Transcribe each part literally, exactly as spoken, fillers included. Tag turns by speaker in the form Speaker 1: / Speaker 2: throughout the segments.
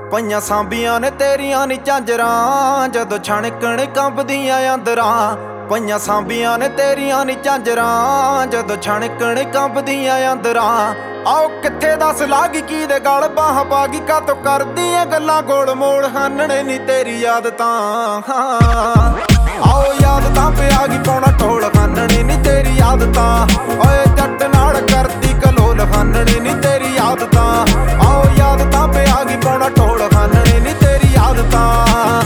Speaker 1: ਪਈਆਂ ਸਾਂਭੀਆਂ ਨੇ ਤੇਰੀਆਂ ਨੀ ਝਾਂਜਰਾਂ ਜਦੋਂ ਛਣਕਣ ਕੰਬਦੀਆਂ ਅੰਦਰਾਂ। ਪਈਆਂ ਸਾਂਭੀਆਂ ਨੇ ਤੇਰੀਆਂ ਨੀ ਝਾਂਜਰਾਂ ਜਦੋਂ ਛਣਕਣ ਕੰਬਦੀਆਂ ਅੰਦਰਾਂ। ਆਓ ਕਿੱਥੇ ਦੱਸ ਲਾਗੀ ਕੀ ਦੇ ਗਲ ਬਾਹ ਪਾਗੀ ਕਾਤੋਂ ਕਰਦੀਆਂ ਗੱਲਾਂ ਗੋਲ ਮੋੜ ਹਾਨਣੇ ਨੀ ਤੇਰੀ ਯਾਦ ਤਾਂ। ਆਓ ਯਾਦ ਤਾਂ ਪਿਆ ਗਈ ਪਾਉਣਾ ਢੋਲ ਹਾਨਣੇ ਨੀ ਤੇਰੀ ਯਾਦ ਤਾਂ। ਓਏ ਜੱਟ ਨਾਲ ਕਰਦੀ ਕਲੋਲ ਹਾਨਣੇ ਨੀ ਤੇਰੀ ਯਾਦ ਤਾਂ। ਆਓ ਯਾਦ ਤਾਂ ਪਿਆ ਗਈ ਪਾਉਣਾ ਢੋਲ ਹਾਨਣੇ ਨੀ ਤੇਰੀ ਯਾਦ ਤਾਂ।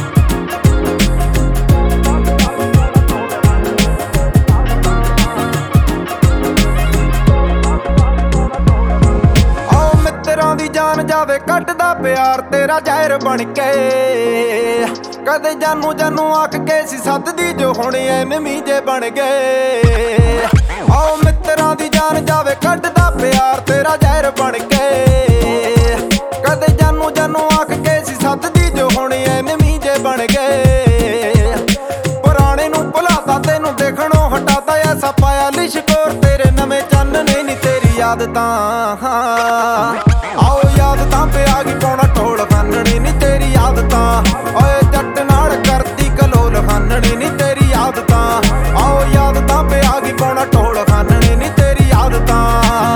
Speaker 1: ਦੀ ਜਾਨ ਜਾਵੇ ਕੱਢਦਾ ਪਿਆਰ ਤੇਰਾ ਜ਼ਹਿਰ ਬਣ ਕੇ। ਕਦੇ ਜਾਨੂ ਜਾਨੂ ਆਖ ਕੇ ਸੀ ਸੱਦਦੀ ਜੋ ਹੁਣ ਐਵੇਂ ਜੇ ਬਣ ਗਏ। ਆਓ ਮਿੱਤਰਾਂ ਦੀ ਜਾਨ ਜਾਵੇ ਕੱਢਦਾ ਪਿਆਰ ਤੇਰਾ ਜ਼ਹਿਰ ਬਣ ਕੇ। ਕਦੇ ਜਾਨੂ ਜਾਨੂ ਆਖ ਕੇ ਸੀ ਸੱਦਦੀ ਜੋ ਹੁਣ ਐਵੇਂ ਜੇ ਬਣ ਗਏ। ਪੁਰਾਣੇ ਨੂੰ ਭੁਲਾਤਾ ਤੈਨੂੰ ਦੇਖਣੋਂ ਹਟਾਤਾ ਐਸਾ ਪਾਇਆ ਲਿਸ਼ਕੋਰ ਤੇਰੇ ਨਵੇਂ ਚੰਨ ਨੇ ਨੀ ਤੇਰੀ ਯਾਦ ਤਾਂ। ਆਓ ਯਾਦ ਤਾਂ ਪਿਆ ਗਈ ਪਾਉਣਾ ਢੋਲ ਹਾਨਣੇ ਨੀ ਤੇਰੀ ਯਾਦ ਤਾਂ। ਓਏ ਜੱਟ ਨਾਲ ਕਰਦੀ ਕਲੋਲ ਹਾਨਣੇ ਨੀ ਤੇਰੀ ਯਾਦ ਤਾਂ। ਆਓ ਯਾਦ ਤਾਂ ਪਿਆ ਗਈ ਪਾਉਣਾ ਢੋਲ ਹਾਨਣੇ ਨੀ ਤੇਰੀ ਯਾਦ ਤਾਂ।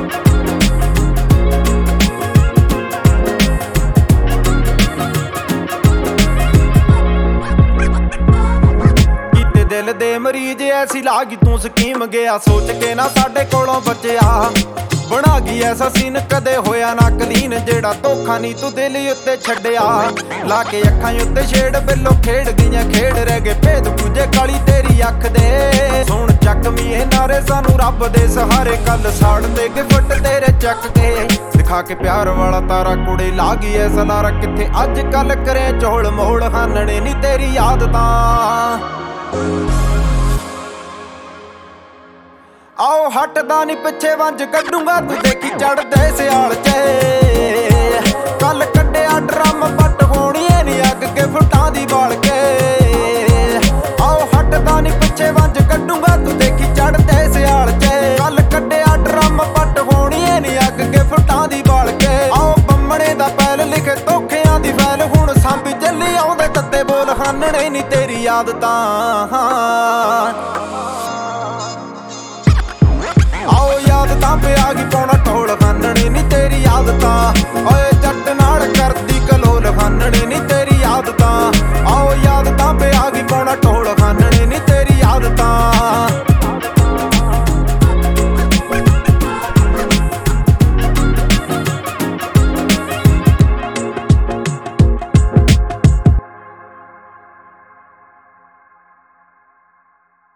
Speaker 1: ਕੀਤੇ ਦਿਲ ਦੇ ਮਰੀਜ਼ ਐਸੀ ਲਾਗੀ ਤੂੰ ਸਕੀਮ ਗਿਆ ਸੋਚ ਕੇ ਨਾ ਸਾਡੇ ਕੋਲੋਂ ਬਚਿਆ। ਬਣਾ ਗਈ ਐਸਾ ਸੀਨ ਕਦੇ ਹੋਇਆ ਨਾ ਕਲੀਨ ਜਿਹੜਾ ਧੋਖਾ ਨੀ ਤੂੰ ਦਿਲ ਉੱਤੇ ਛੱਡਿਆ। ਲਾ ਕੇ ਅੱਖਾਂ ਉੱਤੇ ਛੇੜ ਬਿੱਲੋ ਖੇਡ ਗਈਆਂ ਖੇਡ ਰਹਿ ਗਏ ਭੇਦ ਦੂਜੇ ਕਾਲੀ ਤੇਰੀ ਅੱਖ ਦੇ। ਸੁਣ ਚੱਕਵੀਂ ਇਹ ਨਾਰੇ ਸਾਨੂੰ ਰੱਬ ਦੇ ਸਹਾਰੇ ਕੱਲ ਸਾੜ ਤੇ ਗਿਫਟ ਤੇਰੇ ਚੱਕ ਕੇ। ਦਿਖਾ ਕੇ ਪਿਆਰ ਵਾਲਾ ਤਾਰਾ ਕੁੜੇ ਲਾ ਗਈ ਐ ਸਲਾਰਾ ਕਿੱਥੇ ਅੱਜ ਕੱਲ ਕਰੇ ਝੋਲ ਮੋਲ ਹਾਨਣੇ ਨੀ ਤੇਰੀ ਯਾਦ ਤਾਂ। ਆਓ ਹਟਦਾ ਨੀ ਪਿੱਛੇ ਵੰਜ ਕੱਢੂਗਾ ਤੂੰ ਦੇਖੀ ਚੜਦੇ ਸਿਆਲ ਚ। ਕੱਲ ਕੱਢਿਆ ਡਰਮ ਪੱਟ ਹੋਣੀਏ ਨੀ ਅੱਗ ਕੇ ਫੁੱਟਾਂ ਦੀ ਬਾਲ ਕੇ। ਆਓ ਹਟਦਾ ਨੀ ਪਿੱਛੇ ਵੰਜ ਕੱਢੂਗਾ ਤੂੰ ਦੇਖੀ ਚੜਦੇ ਸਿਆਲ ਚ। ਕੱਲ ਕੱਢਿਆ ਡਰਮ ਪੱਟ ਹੋਣੀਏ ਨੀ ਅੱਗ ਕੇ ਫੁੱਟਾਂ ਦੀ ਬਾਲ ਕੇ। ਆਓ ਬੰਮਣੇ ਦਾ ਪੈਲ ਲਿਖੇ ਧੋਖਿਆਂ ਦੀ ਫੈਲ ਹੁਣ ਸਾਂਭੀ ਚੱਲੀ ਆਉਂਦੇ ਤੱਤੇ ਬੋਲ ਹਾਨਣੇ ਨੀ ਤੇਰੀ ਯਾਦ ਤਾਂ।